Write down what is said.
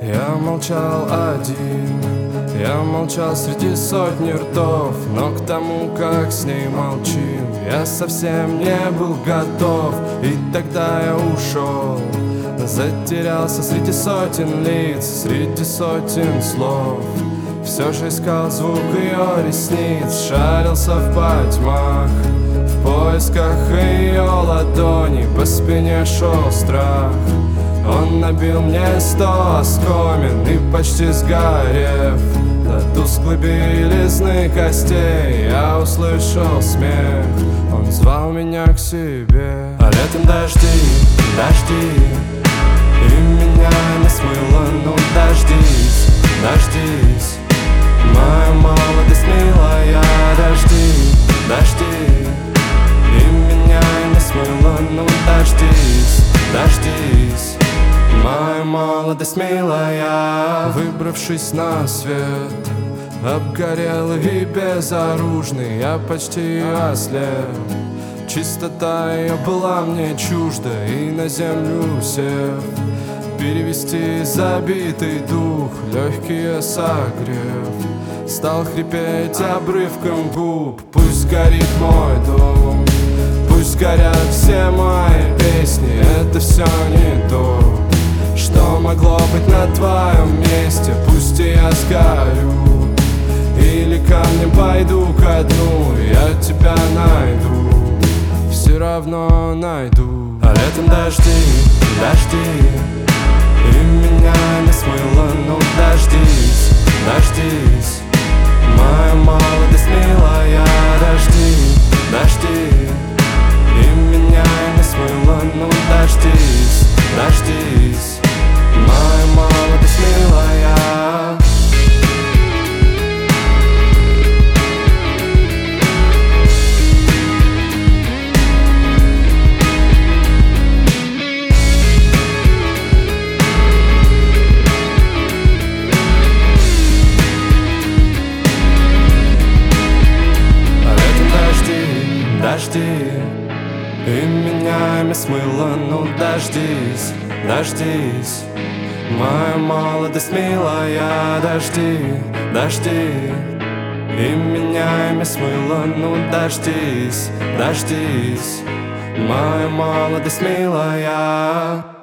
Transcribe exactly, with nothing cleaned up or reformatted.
Я молчал один, я молчал среди сотни ртов, но к тому, как с ней молчим, я совсем не был готов. И тогда я ушел, затерялся среди сотен лиц, среди сотен слов. Все же искал звук ее ресниц, шарился в потьмах, в поисках ее ладоней. По спине шел страх, он набил мне сто оскомин, и почти сгорев до тусклой белизны костей, я услышал смех, он звал меня к себе. А летом дожди, дожди, и меня не смыло. Ну дождись, дождись, моя молодость милая. Дожди, дожди, и меня не смыло. Ну дождись, дождись, моя молодость милая. Выбравшись на свет, обгорелый и безоружный, я почти ослеп. Чистота ее была мне чужда, и на землю сев, перевести забитый дух, легкие согрев, стал хрипеть обрывком губ. Пусть горит мой дом, пусть горят все мои песни, это все не то, что могло быть на твоем месте. Пусть и я сгорю, или камнем пойду ко дну, я тебя найду, все равно найду. А летом дожди, дожди, и меня не смыло. Ну дождись, дождись, моя молодость милая. Дожди, дожди, и меня не смыло. Ну дождись, дождись, моя молодость милая. Дожди, и меня ими смыло. Ну дождись, дождись, моя молодость милая. Дожди, дожди, и меня ими смыло. Ну дождись, дождись, моя молодость милая.